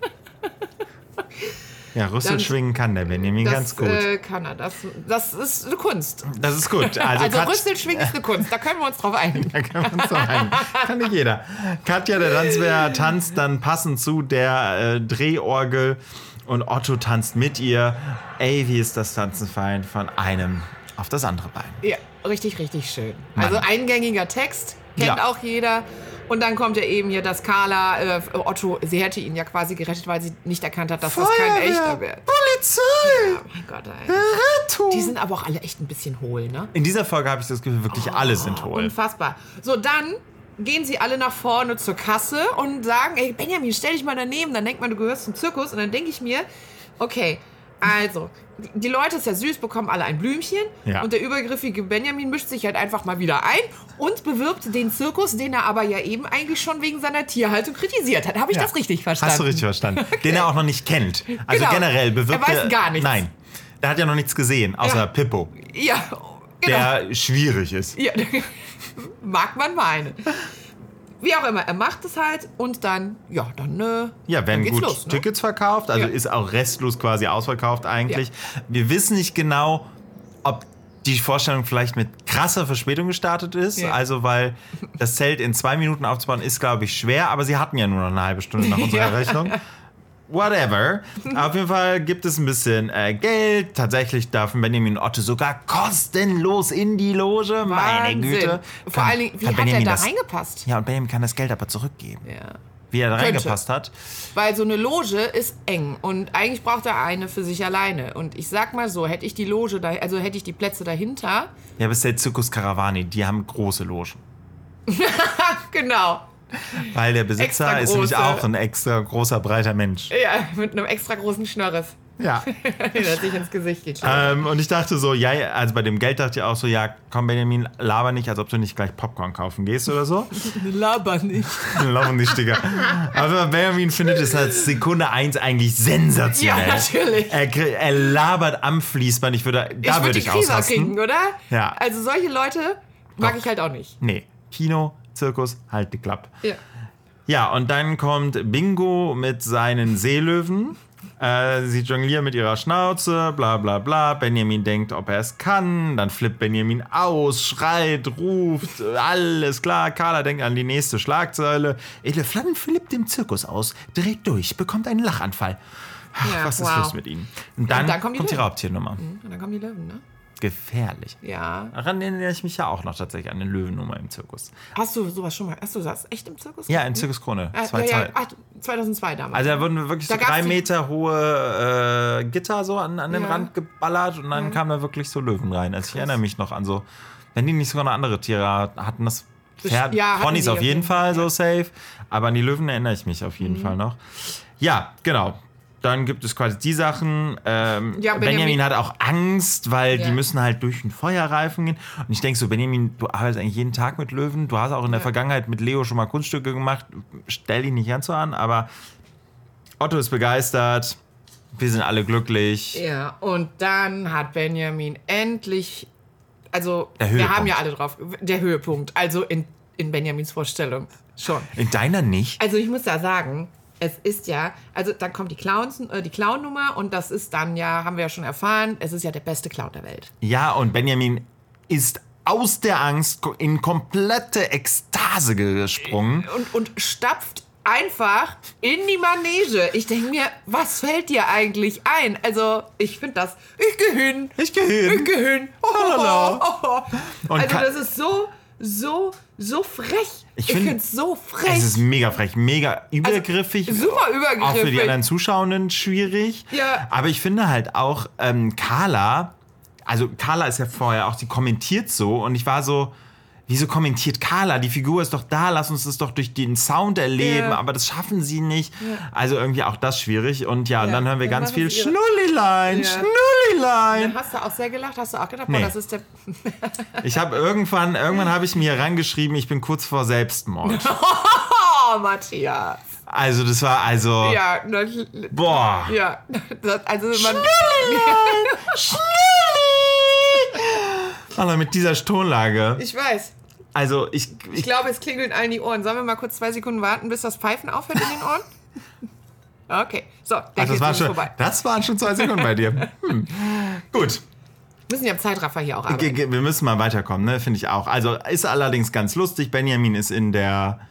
Speaker 1: Ja, Rüssel schwingen kann der Benjamin ganz gut.
Speaker 2: Kann er, das ist eine Kunst.
Speaker 1: Das ist gut.
Speaker 2: Also Rüssel schwingen ist eine Kunst, da können wir uns drauf einigen.
Speaker 1: Da können wir uns doch einigen. Kann nicht jeder. Katja, der Tanzbär, tanzt dann passend zu der Drehorgel und Otto tanzt mit ihr. Ey, wie ist das Tanzen fein von einem auf das andere Bein.
Speaker 2: Ja, richtig, richtig schön.
Speaker 1: Mann.
Speaker 2: Also eingängiger Text, kennt auch jeder. Und dann kommt ja eben hier, dass Carla, Otto, sie hätte ihn ja quasi gerettet, weil sie nicht erkannt hat, dass das kein echter wäre.
Speaker 1: Polizei!
Speaker 2: Ja, mein Gott, ey.
Speaker 1: Rettung!
Speaker 2: Die sind aber auch alle echt ein bisschen hohl, ne?
Speaker 1: In dieser Folge habe ich das Gefühl, wirklich alle sind hohl.
Speaker 2: Unfassbar. So, dann gehen sie alle nach vorne zur Kasse und sagen, ey, Benjamin, stell dich mal daneben. Dann denkt man, du gehörst zum Zirkus. Und dann denke ich mir, okay, also, die Leute, ist ja süß, bekommen alle ein Blümchen.
Speaker 1: Ja.
Speaker 2: Und der übergriffige Benjamin mischt sich halt einfach mal wieder ein und bewirbt den Zirkus, den er aber ja eben eigentlich schon wegen seiner Tierhaltung kritisiert hat. Habe ich das richtig verstanden?
Speaker 1: Hast du richtig verstanden. Den er auch noch nicht kennt. Also
Speaker 2: Genau.
Speaker 1: generell bewirbt
Speaker 2: Er weiß gar nichts.
Speaker 1: Nein. Der hat ja noch nichts gesehen, außer
Speaker 2: Ja.
Speaker 1: Pippo,
Speaker 2: Ja, genau.
Speaker 1: der schwierig ist.
Speaker 2: Ja, mag man meinen. Wie auch immer, er macht es halt und dann,
Speaker 1: Ja,
Speaker 2: dann
Speaker 1: werden
Speaker 2: geht's
Speaker 1: gut
Speaker 2: los, ne?
Speaker 1: Tickets verkauft, also
Speaker 2: Ja.
Speaker 1: ist auch restlos quasi ausverkauft eigentlich. Wir wissen nicht genau, ob die Vorstellung vielleicht mit krasser Verspätung gestartet ist.
Speaker 2: Ja.
Speaker 1: Also, weil das Zelt in 2 Minuten aufzubauen ist, glaube ich, schwer. Aber sie hatten ja nur noch eine halbe Stunde nach unserer Rechnung. Whatever. Auf jeden Fall gibt es ein bisschen Geld. Tatsächlich dürfen Benjamin und Otto sogar kostenlos in die Loge. Meine
Speaker 2: Wahnsinn.
Speaker 1: Güte.
Speaker 2: Vor allen Dingen, wie hat er
Speaker 1: Benjamin
Speaker 2: da
Speaker 1: das-
Speaker 2: reingepasst?
Speaker 1: Ja, und Benjamin kann das Geld aber zurückgeben.
Speaker 2: Ja.
Speaker 1: Wie er da
Speaker 2: Könnte.
Speaker 1: reingepasst hat.
Speaker 2: Weil so eine Loge ist eng und eigentlich braucht er eine für sich alleine. Und ich sag mal so, hätte ich die Loge da, also hätte ich die Plätze dahinter,
Speaker 1: Ja, aber es ist der Zirkus Caravani. Die haben große Logen.
Speaker 2: genau.
Speaker 1: Weil der Besitzer
Speaker 2: Extra
Speaker 1: ist nämlich
Speaker 2: große.
Speaker 1: auch ein extra großer, breiter Mensch.
Speaker 2: Ja, mit einem extra großen Schnörres,
Speaker 1: Ja.
Speaker 2: der sich ins Gesicht geht.
Speaker 1: Und ich dachte so, ja, also bei dem Geld dachte ich auch so, ja, komm Benjamin, laber nicht, als ob du nicht gleich Popcorn kaufen gehst oder so.
Speaker 2: Laber nicht.
Speaker 1: Laber nicht, Digga. Aber Benjamin findet es als Sekunde 1 eigentlich sensationell.
Speaker 2: Ja, natürlich.
Speaker 1: Er labert am Fließband.
Speaker 2: Ich würde die Krise
Speaker 1: ausrasten.
Speaker 2: kriegen, oder?
Speaker 1: Ja.
Speaker 2: Also solche Leute mag ich halt auch nicht.
Speaker 1: Nee, Kino, Zirkus, halt die Klappe.
Speaker 2: Ja.
Speaker 1: Ja, und dann kommt Bingo mit seinen Seelöwen. Sie jonglieren mit ihrer Schnauze, bla bla bla. Benjamin denkt, ob er es kann. Dann flippt Benjamin aus, schreit, ruft, alles klar. Carla denkt an die nächste Schlagzeile. Elefant flippt im Zirkus aus, dreht durch, bekommt einen Lachanfall. Ach,
Speaker 2: Ja,
Speaker 1: was ist
Speaker 2: wow.
Speaker 1: los mit ihm? Und dann
Speaker 2: dann kommen
Speaker 1: kommt die
Speaker 2: Löwen.
Speaker 1: Raubtiernummer.
Speaker 2: Und dann kommen die Löwen, ne?
Speaker 1: Gefährlich.
Speaker 2: Ja.
Speaker 1: Daran erinnere ich mich ja auch noch tatsächlich an eine Löwennummer im Zirkus.
Speaker 2: Hast du sowas schon mal, hast du das echt im Zirkus?
Speaker 1: Ja, in Zirkus Krone.
Speaker 2: Ja,
Speaker 1: 2002.
Speaker 2: ach, 2002 damals.
Speaker 1: Also da wurden wirklich so
Speaker 2: Da gab's
Speaker 1: 3
Speaker 2: die-
Speaker 1: Meter hohe Gitter so an den
Speaker 2: Ja.
Speaker 1: Rand geballert und dann kamen da wirklich so Löwen rein. Also ich erinnere mich noch an so, wenn die nicht sogar noch andere Tiere hatten, das Pferd,
Speaker 2: Ja, hatten
Speaker 1: Ponys
Speaker 2: die
Speaker 1: auf jeden Fall so safe, aber an die Löwen erinnere ich mich auf jeden Fall noch. Ja, genau. Dann gibt es quasi die Sachen. Benjamin hat auch Angst, weil die
Speaker 2: Ja.
Speaker 1: müssen halt durch den Feuerreifen gehen. Und ich denke so, Benjamin, du arbeitest eigentlich jeden Tag mit Löwen. Du hast auch in der Vergangenheit mit Leo schon mal Kunststücke gemacht. Stell dich nicht ganz so an, aber Otto ist begeistert. Wir sind alle glücklich.
Speaker 2: Ja, und dann hat Benjamin endlich, also
Speaker 1: Der
Speaker 2: wir
Speaker 1: Höhepunkt.
Speaker 2: haben ja alle drauf, der Höhepunkt, also in Benjamins Vorstellung schon.
Speaker 1: In deiner nicht?
Speaker 2: Also ich muss da sagen, es ist ja, also dann kommt die Clown-Nummer und das ist dann ja, haben wir ja schon erfahren, es ist ja der beste Clown der Welt.
Speaker 1: Ja, und Benjamin ist aus der Angst in komplette Ekstase gesprungen.
Speaker 2: Und stapft einfach in die Manege. Ich denke mir, was fällt dir eigentlich ein? Also, ich finde das, ich gehe hin.
Speaker 1: Ich gehe hin. Und
Speaker 2: Also, das ist so frech. Ich finde es so frech.
Speaker 1: Es ist mega frech, mega übergriffig.
Speaker 2: Also, super übergriffig.
Speaker 1: Auch für die anderen Zuschauenden schwierig.
Speaker 2: Ja.
Speaker 1: Aber ich finde halt auch, Carla, also Carla ist ja vorher auch, die kommentiert so und ich war so, wieso kommentiert Carla? Die Figur ist doch da, lass uns das doch durch den Sound erleben, aber das schaffen sie nicht. Ja. Also irgendwie auch das schwierig. Und und dann hören wir ganz viel Schnullilein, Schnullilein.
Speaker 2: Dann hast du auch sehr gelacht, hast du auch gedacht, boah, das ist der...
Speaker 1: Ich habe irgendwann habe ich mir herangeschrieben, ich bin kurz vor Selbstmord.
Speaker 2: Oh, Matthias.
Speaker 1: Also das war
Speaker 2: Ja,
Speaker 1: boah.
Speaker 2: Ja, also man...
Speaker 1: Schnulli! Aber mit dieser Tonlage.
Speaker 2: Ich weiß.
Speaker 1: Also ich
Speaker 2: glaube, es klingelt allen die Ohren. Sollen wir mal kurz 2 Sekunden warten, bis das Pfeifen aufhört in den Ohren? Okay, so, vorbei.
Speaker 1: Das waren schon 2 Sekunden bei dir. Gut.
Speaker 2: Wir müssen ja im Zeitraffer hier auch arbeiten.
Speaker 1: Wir müssen mal weiterkommen, ne? Finde ich auch. Also ist allerdings ganz lustig. Benjamin ist in der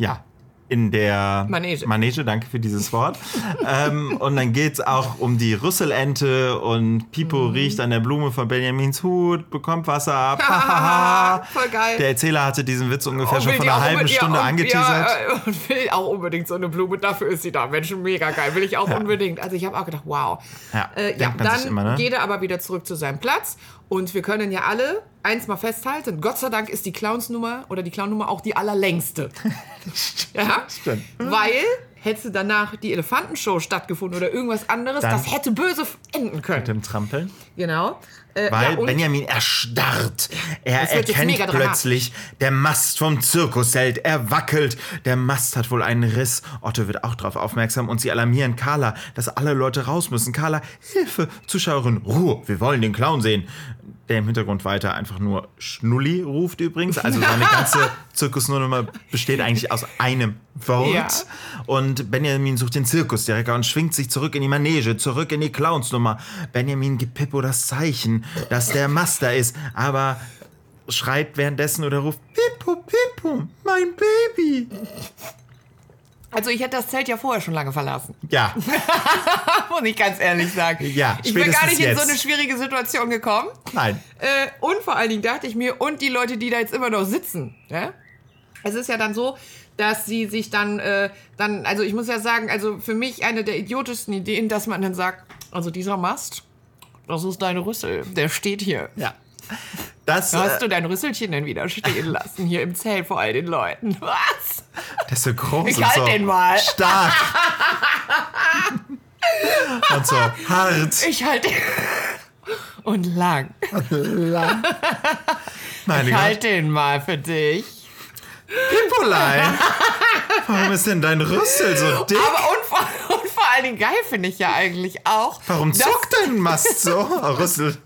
Speaker 1: Manege, danke für dieses Wort. Und dann geht's auch um die Rüsselente und Pipo riecht an der Blume von Benjamins Hut, bekommt Wasser ab.
Speaker 2: Voll geil.
Speaker 1: Der Erzähler hatte diesen Witz ungefähr schon vor einer halben Stunde angeteasert.
Speaker 2: Ja, und will auch unbedingt so eine Blume, dafür ist sie da. Mensch, mega geil, will ich auch unbedingt. Also ich habe auch gedacht, wow. Dann
Speaker 1: immer, ne?
Speaker 2: geht er aber wieder zurück zu seinem Platz und wir können ja alle eins mal festhalten, Gott sei Dank ist die Clownsnummer auch die allerlängste. Ja?
Speaker 1: Stimmt.
Speaker 2: Weil hätte danach die Elefantenshow stattgefunden oder irgendwas anderes, das hätte böse enden können.
Speaker 1: Mit dem Trampeln.
Speaker 2: Genau.
Speaker 1: Weil Benjamin erstarrt. Er erkennt plötzlich, der Mast vom Zirkuszelt, er wackelt. Der Mast hat wohl einen Riss. Otto wird auch darauf aufmerksam und sie alarmieren Carla, dass alle Leute raus müssen. Carla, Hilfe, Zuschauerin, Ruhe, wir wollen den Clown sehen. Der im Hintergrund weiter einfach nur Schnulli ruft übrigens. Also seine ganze Zirkusnummer besteht eigentlich aus einem Wort. Ja. Und Benjamin sucht den Zirkusdirektor und schwingt sich zurück in die Manege, zurück in die Clownsnummer. Benjamin gibt Pippo das Zeichen, dass der Master ist, aber schreit währenddessen oder ruft Pippo, Pippo, mein Baby.
Speaker 2: Also ich hätte das Zelt ja vorher schon lange verlassen.
Speaker 1: Ja.
Speaker 2: Muss ich ganz ehrlich sagen.
Speaker 1: Ja,
Speaker 2: ich bin gar nicht in so eine schwierige Situation gekommen.
Speaker 1: Nein.
Speaker 2: Und vor allen Dingen dachte ich mir, und die Leute, die da jetzt immer noch sitzen. Ja? Es ist ja dann so, dass sie sich dann, also ich muss ja sagen, also für mich eine der idiotischsten Ideen, dass man dann sagt, also dieser Mast, das ist dein Rüssel, der steht hier.
Speaker 1: Ja.
Speaker 2: Hast du dein Rüsselchen denn wieder stehen lassen hier im Zelt vor all den Leuten? Was?
Speaker 1: Der ist so groß
Speaker 2: ich
Speaker 1: und
Speaker 2: halt
Speaker 1: so
Speaker 2: den mal.
Speaker 1: Stark. Und so hart.
Speaker 2: Ich halte den. Und lang.
Speaker 1: Meine
Speaker 2: ich halte den mal für dich.
Speaker 1: Pippolein. Warum ist denn dein Rüssel so dick?
Speaker 2: Aber und vor allen Dingen geil finde ich ja eigentlich auch.
Speaker 1: Warum zuckt dein Mast so? Rüssel.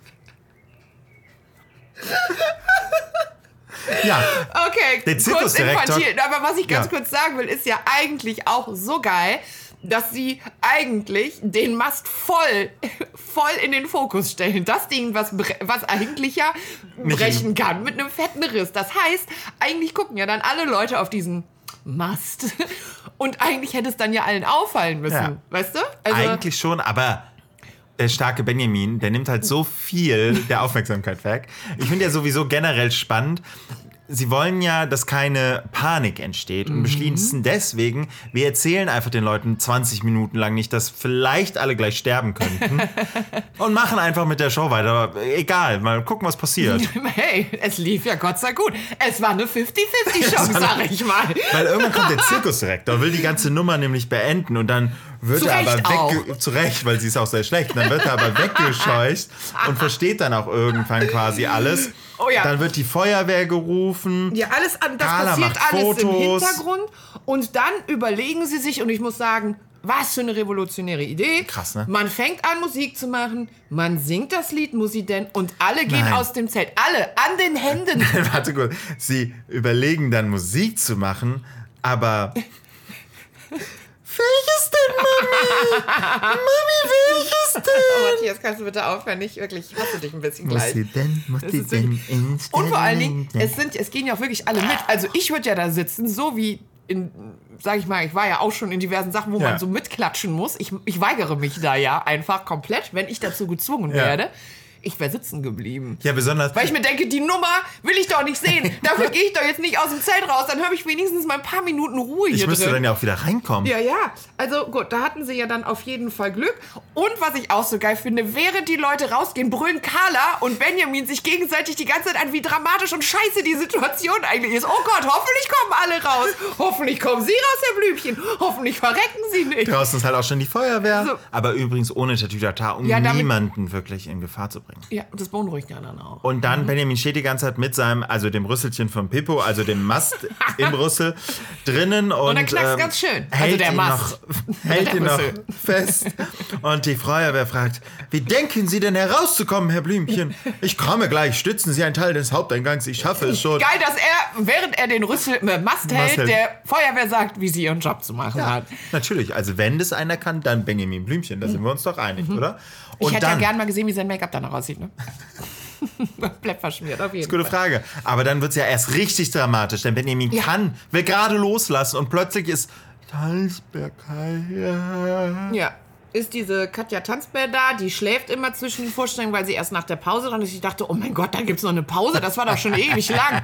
Speaker 1: Ja.
Speaker 2: Okay,
Speaker 1: der Zirkusdirektor.
Speaker 2: Kurz infantil. Aber was ich ganz kurz sagen will, ist ja eigentlich auch so geil, dass sie eigentlich den Mast voll in den Fokus stellen. Das Ding, was eigentlich ja brechen kann mit einem fetten Riss. Das heißt, eigentlich gucken ja dann alle Leute auf diesen Mast. Und eigentlich hätte es dann ja allen auffallen müssen. Ja. Weißt du? Also,
Speaker 1: eigentlich schon, aber der starke Benjamin, der nimmt halt so viel der Aufmerksamkeit weg. Ich finde ja sowieso generell spannend. Sie wollen ja, dass keine Panik entsteht und beschließen deswegen, wir erzählen einfach den Leuten 20 Minuten lang nicht, dass vielleicht alle gleich sterben könnten und machen einfach mit der Show weiter. Aber egal, mal gucken, was passiert.
Speaker 2: Hey, es lief ja Gott sei gut. Es war eine 50-50-Chance, sag ich mal.
Speaker 1: Weil irgendwann kommt der Zirkusdirektor, will die ganze Nummer nämlich beenden und dann wird er aber zu Recht, weil sie ist auch sehr schlecht, dann wird er aber weggescheucht und versteht dann auch irgendwann quasi alles.
Speaker 2: Oh ja.
Speaker 1: Dann wird die Feuerwehr gerufen.
Speaker 2: Ja, das
Speaker 1: Carla
Speaker 2: passiert
Speaker 1: macht
Speaker 2: alles
Speaker 1: Fotos.
Speaker 2: im Hintergrund. Und dann überlegen sie sich, und ich muss sagen, was für eine revolutionäre Idee.
Speaker 1: Krass, ne?
Speaker 2: Man fängt an, Musik zu machen, man singt das Lied Musi denn und alle gehen aus dem Zelt. Alle, an den Händen.
Speaker 1: Warte kurz. Sie überlegen dann, Musik zu machen, aber welches es denn, Mami? Mami, will ich es denn?
Speaker 2: Oh, Matthias, kannst du bitte aufhören? Ich hasse dich ein bisschen gleich.
Speaker 1: Muss sie denn
Speaker 2: Und vor allen Dingen, es gehen ja auch wirklich alle mit. Also ich würde ja da sitzen, so wie sag ich mal, ich war ja auch schon in diversen Sachen, wo man so mitklatschen muss. Ich weigere mich da ja einfach komplett, wenn ich dazu gezwungen werde. Ich wäre sitzen geblieben.
Speaker 1: Ja, besonders.
Speaker 2: Weil ich mir denke, die Nummer will ich doch nicht sehen. Dafür gehe ich doch jetzt nicht aus dem Zelt raus. Dann habe ich wenigstens mal ein paar Minuten Ruhe hier
Speaker 1: Ich müsste
Speaker 2: drin.
Speaker 1: dann ja auch wieder reinkommen.
Speaker 2: Ja. Also gut, da hatten sie ja dann auf jeden Fall Glück. Und was ich auch so geil finde, während die Leute rausgehen, brüllen Carla und Benjamin sich gegenseitig die ganze Zeit an, wie dramatisch und scheiße die Situation eigentlich ist. Oh Gott, hoffentlich kommen alle raus. Hoffentlich kommen sie raus, Herr Blümchen. Hoffentlich verrecken sie nicht.
Speaker 1: Draußen ist halt auch schon die Feuerwehr.
Speaker 2: So.
Speaker 1: Aber übrigens ohne Tatütata, um niemanden wirklich in Gefahr zu bringen.
Speaker 2: Ja, das beunruhigt ja dann auch.
Speaker 1: Und dann Benjamin steht die ganze Zeit mit seinem, also dem Rüsselchen von Pippo, also dem Mast im Rüssel, drinnen. Und
Speaker 2: dann knackst ganz schön. Also
Speaker 1: Hält
Speaker 2: der
Speaker 1: ihn
Speaker 2: Mast.
Speaker 1: Hält ihn noch
Speaker 2: Rüssel.
Speaker 1: fest. Und die Feuerwehr fragt, wie denken Sie denn herauszukommen, Herr Blümchen? Ich komme gleich, stützen Sie einen Teil des Haupteingangs, ich schaffe es schon.
Speaker 2: Geil, dass er, während er den Mast hält, der Feuerwehr sagt, wie sie ihren Job zu machen hat.
Speaker 1: Natürlich, also wenn das einer kann, dann Benjamin Blümchen, da sind wir uns doch einig, oder? Und
Speaker 2: Ich hätte
Speaker 1: dann,
Speaker 2: ja gern mal gesehen, wie sein Make-up danach aussieht, ne? Bleibt verschmiert, auf jeden Fall.
Speaker 1: Gute Frage. Aber dann wird es ja erst richtig dramatisch, denn Benjamin will gerade loslassen und plötzlich ist Tanzberg.
Speaker 2: Ja. Ist diese Katja Tanzbär da, die schläft immer zwischen den Vorstellungen, weil sie erst nach der Pause dran ist. Ich dachte, oh mein Gott, da gibt's noch eine Pause, das war doch schon ewig lang.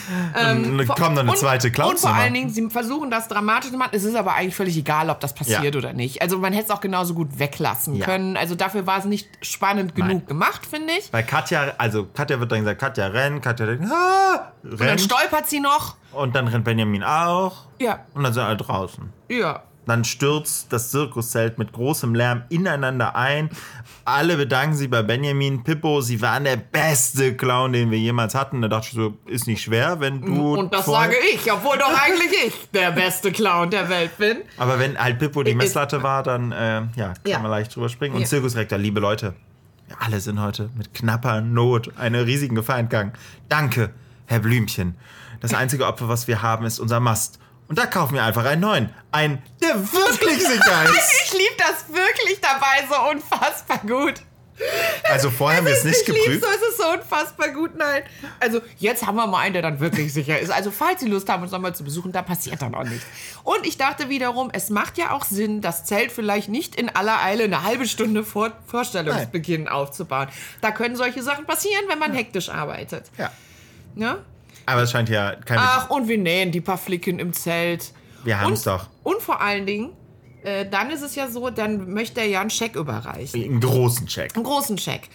Speaker 1: Kommt noch eine zweite Clownsnummer.
Speaker 2: Und vor allen Dingen, sie versuchen das dramatisch zu machen. Es ist aber eigentlich völlig egal, ob das passiert oder nicht. Also man hätte es auch genauso gut weglassen können. Also dafür war es nicht spannend genug gemacht, finde ich.
Speaker 1: Weil Katja wird dann gesagt, Katja rennt, rennt.
Speaker 2: Und dann stolpert sie noch.
Speaker 1: Und dann rennt Benjamin auch.
Speaker 2: Ja.
Speaker 1: Und dann sind alle draußen.
Speaker 2: Ja.
Speaker 1: Dann stürzt das Zirkuszelt mit großem Lärm ineinander ein. Alle bedanken sich bei Benjamin. Pippo, sie waren der beste Clown, den wir jemals hatten. Da dachte ich so, ist nicht schwer, wenn du...
Speaker 2: Und das sage ich, obwohl doch eigentlich ich der beste Clown der Welt bin.
Speaker 1: Aber wenn halt Pippo die Messlatte war, dann kann man leicht drüber springen. Und Zirkusdirektor, liebe Leute, wir alle sind heute mit knapper Not einer riesigen Gefahr entgangen. Danke, Herr Blümchen. Das einzige Opfer, was wir haben, ist unser Mast. Und da kaufen wir einfach einen neuen. Einen, der wirklich sicher ist.
Speaker 2: Ich liebe das wirklich dabei so unfassbar gut.
Speaker 1: Also vorher haben wir es nicht geprüft.
Speaker 2: Ich liebe es ist so unfassbar gut, nein. Also jetzt haben wir mal einen, der dann wirklich sicher ist. Also falls Sie Lust haben, uns nochmal zu besuchen, da passiert dann auch nichts. Und ich dachte wiederum, es macht ja auch Sinn, das Zelt vielleicht nicht in aller Eile eine halbe Stunde vor Vorstellungsbeginn aufzubauen. Da können solche Sachen passieren, wenn man hektisch arbeitet.
Speaker 1: Ja.
Speaker 2: Ne?
Speaker 1: Aber es scheint ja keine...
Speaker 2: Ach, und wir nähen die paar Flicken im Zelt.
Speaker 1: Wir haben es doch.
Speaker 2: Und vor allen Dingen, dann ist es ja so, dann möchte er ja einen Scheck überreichen.
Speaker 1: Einen großen Check.
Speaker 2: Einen großen Scheck.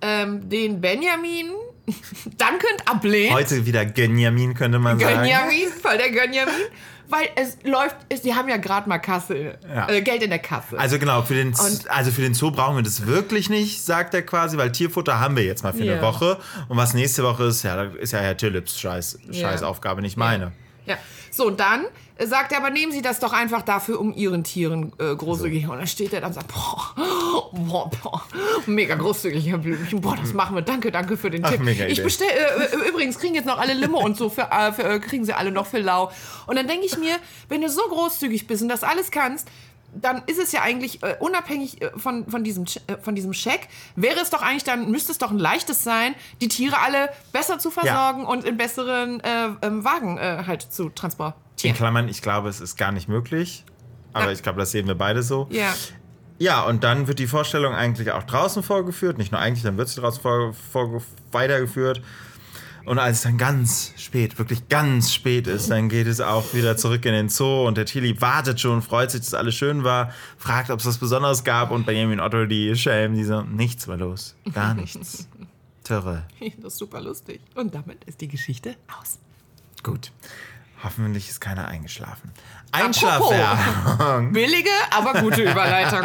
Speaker 2: Den Benjamin dankend ablehnt.
Speaker 1: Heute wieder Gönjamin, könnte man sagen.
Speaker 2: Gönjamin, voll der Gönjamin. Weil die haben ja gerade mal Geld in der Kasse.
Speaker 1: Also genau, für den Zoo brauchen wir das wirklich nicht, sagt er quasi, weil Tierfutter haben wir jetzt mal für eine Woche. Und was nächste Woche ist, ist ja Herr Tillips Scheißaufgabe, nicht meine.
Speaker 2: Ja. So, und dann sagt er, aber nehmen Sie das doch einfach dafür, um Ihren Tieren großzügig. Und dann steht er dann und sagt, boah, mega großzügig, Herr Blümchen. Boah, das machen wir. Danke für den Tipp.
Speaker 1: Mega
Speaker 2: Ich bestelle, übrigens kriegen jetzt noch alle Limo und so, kriegen Sie alle noch für lau. Und dann denke ich mir, wenn du so großzügig bist und das alles kannst, dann ist es ja eigentlich unabhängig von diesem Scheck, müsste es doch ein leichtes sein, die Tiere alle besser zu versorgen und in besseren Wagen halt zu transportieren.
Speaker 1: In Klammern, ich glaube, es ist gar nicht möglich. Aber ich glaube, das sehen wir beide so.
Speaker 2: Ja.
Speaker 1: Ja, und dann wird die Vorstellung eigentlich auch draußen vorgeführt. Nicht nur eigentlich, dann wird sie draußen weitergeführt. Und als es dann ganz spät, wirklich ganz spät ist, dann geht es auch wieder zurück in den Zoo und der Tierlieb wartet schon, freut sich, dass alles schön war, fragt, ob es was Besonderes gab und Benjamin Otto, die Schelm, die so, nichts war los, gar nichts. Töre.
Speaker 2: Das ist super lustig. Und damit ist die Geschichte aus.
Speaker 1: Gut. Hoffentlich ist keiner eingeschlafen. Einschlafwerbung.
Speaker 2: Billige, aber gute Überleitung.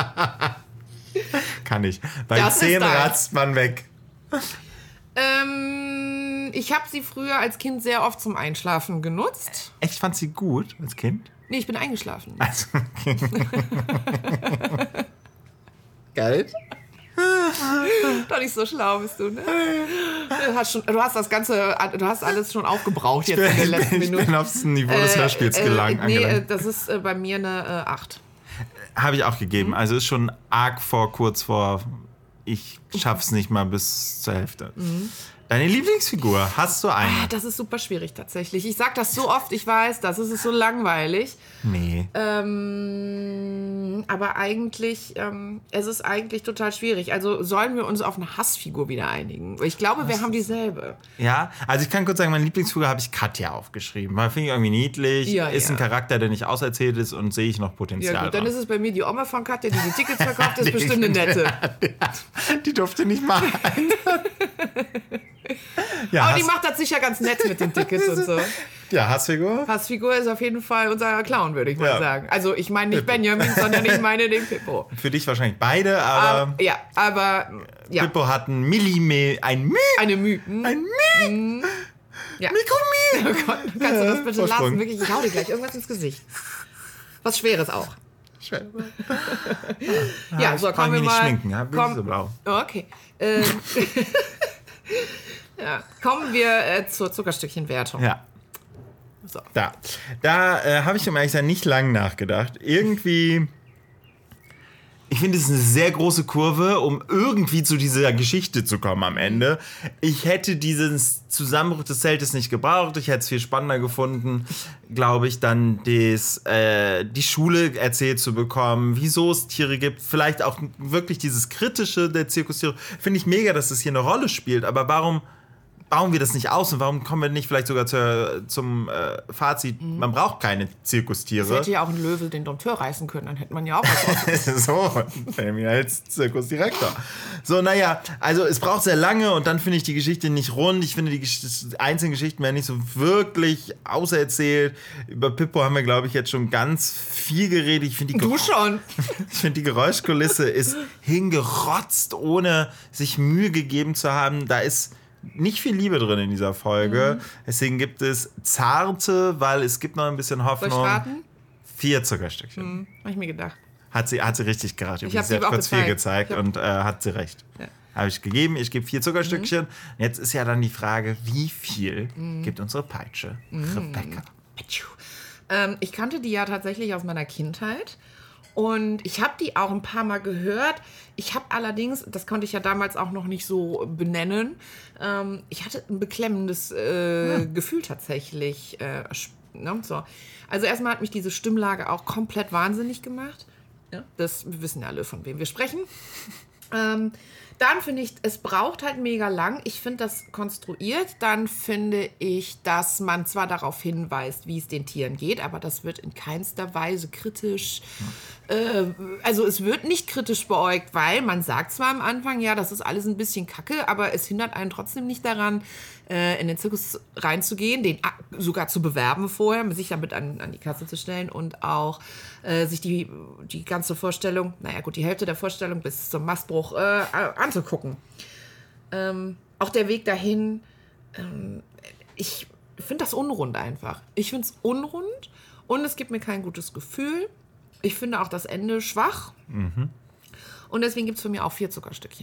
Speaker 1: Kann ich. Bei 10 ratzt man weg.
Speaker 2: Ich habe sie früher als Kind sehr oft zum Einschlafen genutzt.
Speaker 1: Echt, fand sie gut als Kind?
Speaker 2: Nee, ich bin eingeschlafen.
Speaker 1: Also, okay. Geil.
Speaker 2: Doch nicht so schlau bist du, ne? Du hast alles schon aufgebraucht jetzt in den letzten Minuten.
Speaker 1: Ich bin aufs Niveau des Hörspiels angelangt.
Speaker 2: Das ist bei mir eine 8.
Speaker 1: Habe ich auch gegeben. Also ist schon arg kurz vor, ich schaff's nicht mal bis zur Hälfte. Deine Lieblingsfigur, hast du eine?
Speaker 2: Das ist super schwierig tatsächlich. Ich sag das so oft, ich weiß, das ist so langweilig.
Speaker 1: Nee.
Speaker 2: Aber eigentlich, es ist eigentlich total schwierig. Also sollen wir uns auf eine Hassfigur wieder einigen? Ich glaube, wir haben dieselbe.
Speaker 1: Ja, also ich kann kurz sagen, meine Lieblingsfigur habe ich Katja aufgeschrieben. Weil finde ich irgendwie niedlich, ist ein Charakter, der nicht auserzählt ist und sehe ich noch Potenzial.
Speaker 2: Ja gut, dann ist es bei mir die Oma von Katja, die Tickets verkauft, ist bestimmt eine nette.
Speaker 1: Die durfte nicht mal ja,
Speaker 2: aber die macht das sicher ganz nett mit den Tickets und so.
Speaker 1: Ja, Hassfigur?
Speaker 2: Hassfigur ist auf jeden Fall unser Clown, würde ich mal sagen. Also ich meine nicht Benjamin, sondern ich meine den Pippo.
Speaker 1: Für dich wahrscheinlich beide, aber...
Speaker 2: aber
Speaker 1: Pippo hat ein Millimä...
Speaker 2: Eine Müh.
Speaker 1: Ein Mü!
Speaker 2: Ja.
Speaker 1: Mikromü!
Speaker 2: Oh Gott, kannst du das bitte lassen? Wirklich, ich hau dir gleich irgendwas ins Gesicht. Was Schweres auch. Ja, so kommen wir mal...
Speaker 1: Schminken, ja, bin so blau.
Speaker 2: Okay. Ja, kommen wir zur Zuckerstückchenwertung.
Speaker 1: Ja.
Speaker 2: So.
Speaker 1: Da habe ich um ehrlich gesagt nicht lang nachgedacht. Irgendwie, ich finde, es ist eine sehr große Kurve, um irgendwie zu dieser Geschichte zu kommen am Ende. Ich hätte diesen Zusammenbruch des Zeltes nicht gebraucht. Ich hätte es viel spannender gefunden, glaube ich, dann die Schule erzählt zu bekommen, wieso es Tiere gibt. Vielleicht auch wirklich dieses Kritische der Zirkustiere. Finde ich mega, dass das hier eine Rolle spielt. Aber warum bauen wir das nicht aus und warum kommen wir nicht vielleicht sogar zum Fazit, man braucht keine Zirkustiere.
Speaker 2: Das hätte ja auch ein Löwe den Dompteur reißen können, dann hätte man ja auch was
Speaker 1: so, Benjamin als Zirkusdirektor. So, naja, also es braucht sehr lange und dann finde ich die Geschichte nicht rund. Ich finde, die einzelnen Geschichten werden nicht so wirklich auserzählt. Über Pippo haben wir, glaube ich, jetzt schon ganz viel geredet. Ich finde die Geräuschkulisse ist hingerotzt, ohne sich Mühe gegeben zu haben. Da ist nicht viel Liebe drin in dieser Folge. Deswegen gibt es zarte, weil es gibt noch ein bisschen Hoffnung.
Speaker 2: Soll ich raten?
Speaker 1: 4 Zuckerstückchen.
Speaker 2: Habe ich mir gedacht.
Speaker 1: Hat sie richtig geraten. Sie
Speaker 2: habe
Speaker 1: hat kurz 4 gezeigt und hat sie recht.
Speaker 2: Ja.
Speaker 1: Habe ich gegeben. Ich gebe 4 Zuckerstückchen. Jetzt ist ja dann die Frage, wie viel gibt unsere Peitsche Rebecca?
Speaker 2: Ich kannte die ja tatsächlich aus meiner Kindheit. Und ich habe die auch ein paar Mal gehört. Ich habe allerdings, das konnte ich ja damals auch noch nicht so benennen, ich hatte ein beklemmendes Gefühl tatsächlich. So. Also erstmal hat mich diese Stimmlage auch komplett wahnsinnig gemacht. Ja. Wir wissen ja alle, von wem wir sprechen. Dann finde ich, es braucht halt mega lang. Ich finde das konstruiert. Dann finde ich, dass man zwar darauf hinweist, wie es den Tieren geht, aber das wird in keinster Weise kritisch. Also es wird nicht kritisch beäugt, weil man sagt zwar am Anfang, ja, das ist alles ein bisschen kacke, aber es hindert einen trotzdem nicht daran, in den Zirkus reinzugehen, den sogar zu bewerben vorher, sich damit an die Kasse zu stellen und auch sich die ganze Vorstellung, naja gut, die Hälfte der Vorstellung bis zum Mastbruch anzugucken. Auch der Weg dahin, ich finde das unrund einfach. Ich finde es unrund und es gibt mir kein gutes Gefühl. Ich finde auch das Ende schwach. Und deswegen gibt es für mich auch 4 Zuckerstückchen.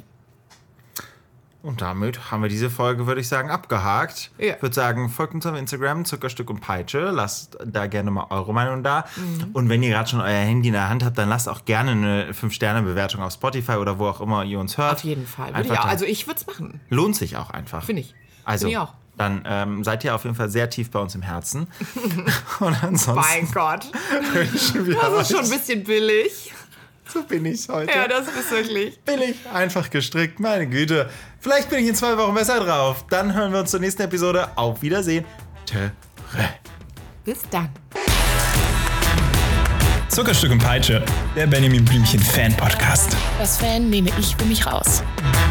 Speaker 1: Und damit haben wir diese Folge, würde ich sagen, abgehakt.
Speaker 2: Ja.
Speaker 1: Ich würde sagen, folgt uns auf Instagram, Zuckerstück und Peitsche. Lasst da gerne mal eure Meinung da. Und wenn ihr gerade schon euer Handy in der Hand habt, dann lasst auch gerne eine 5-Sterne-Bewertung auf Spotify oder wo auch immer ihr uns hört.
Speaker 2: Auf jeden Fall. Also ich würde es machen.
Speaker 1: Lohnt sich auch einfach.
Speaker 2: Finde ich.
Speaker 1: Also,
Speaker 2: Find ich auch.
Speaker 1: Dann seid ihr auf jeden Fall sehr tief bei uns im Herzen. Und ansonsten...
Speaker 2: Mein Gott. Das ist schon ein bisschen billig.
Speaker 1: So bin ich heute.
Speaker 2: Ja, das ist wirklich.
Speaker 1: Billig, einfach gestrickt, meine Güte. Vielleicht bin ich in 2 Wochen besser drauf. Dann hören wir uns zur nächsten Episode. Auf Wiedersehen. Töre.
Speaker 2: Bis dann.
Speaker 3: Zuckerstück und Peitsche, der Benjamin Blümchen Fan Podcast.
Speaker 4: Das Fan nehme ich für mich raus.